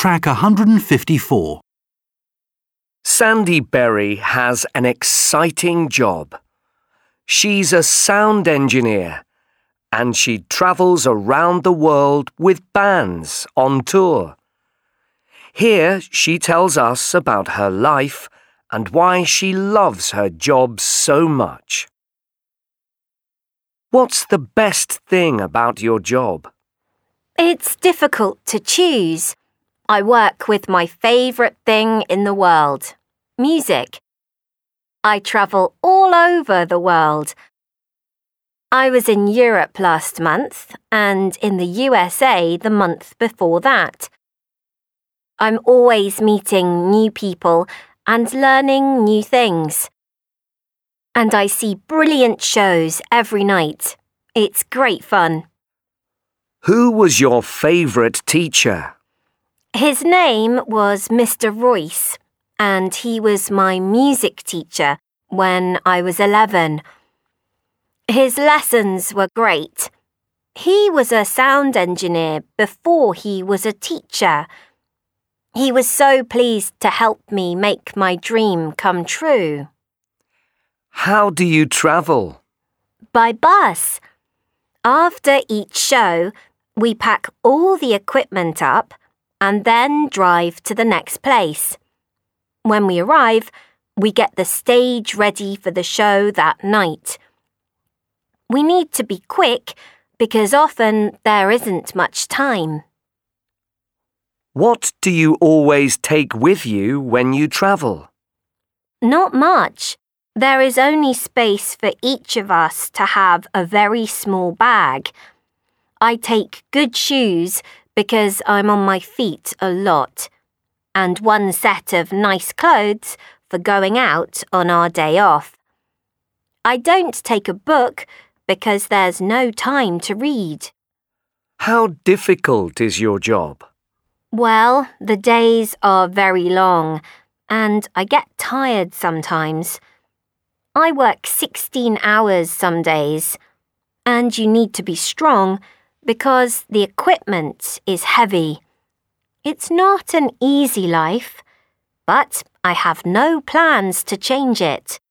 Track 154. Sandy Berry has an exciting job. She's a sound engineer and she travels around the world with bands on tour. Here she tells us about her life and why she loves her job so much. What's the best thing about your job? It's difficult to choose. I work with my favourite thing in the world, music. I travel all over the world. I was in Europe last month and in the USA the month before that. I'm always meeting new people and learning new things. And I see brilliant shows every night. It's great fun. Who was your favourite teacher? His name was Mr. Royce, and he was my music teacher when I was 11. His lessons were great. He was a sound engineer before he was a teacher. He was so pleased to help me make my dream come true. How do you travel? By bus. After each show, we pack all the equipment up and then drive to the next place. When we arrive, we get the stage ready for the show that night. We need to be quick because often there isn't much time. What do you always take with you when you travel? Not much. There is only space for each of us to have a very small bag. I take good shoes because I'm on my feet a lot, and one set of nice clothes for going out on our day off. I don't take a book because there's no time to read. How difficult is your job? Well, the days are very long, and I get tired sometimes. I work 16 hours some days, and you need to be strong because the equipment is heavy. It's not an easy life, but I have no plans to change it.